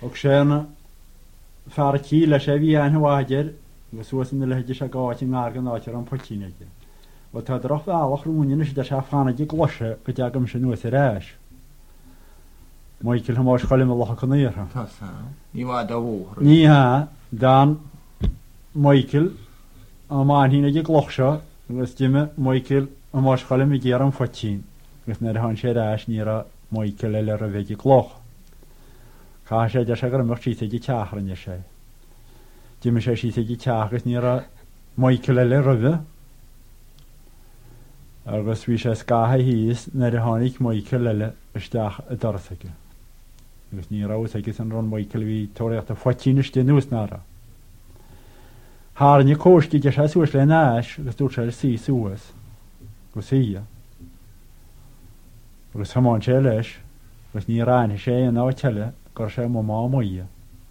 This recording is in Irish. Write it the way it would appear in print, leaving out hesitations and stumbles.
Og séna far kíla sé bhí an bháidir agus suas na leidir se gáin ágan áitir an potíneige. Og tá droch bhealach rúnin is de se fannaide glose go deagam sin nuas a réis. Michael Hamas cholim a lacha chunéartha. Ní bhá do bhór. Ní ha dan Michael a máin hína ag glochseo agus diime Michael a más cholim i ggéar an fotín gus na han sé réis ní a Michael eile a bheith gloch. Cá sé de se gur mar sí ag teachranne sé. Diime sé sí ag teachgus ní a Michael eile rubhe agus bhí sé scatha híos na a tháinig Michael eile isteach a dorsaige. Agus ní rás agus an ron Michael bhí tóireacht a fotíneiste nús nára. Háne cóisci de sé suas le náis agus dúir sé sí suas go sí. Agus hamáin sé leis agus ní ráine sé an áteile gur sé má muoie.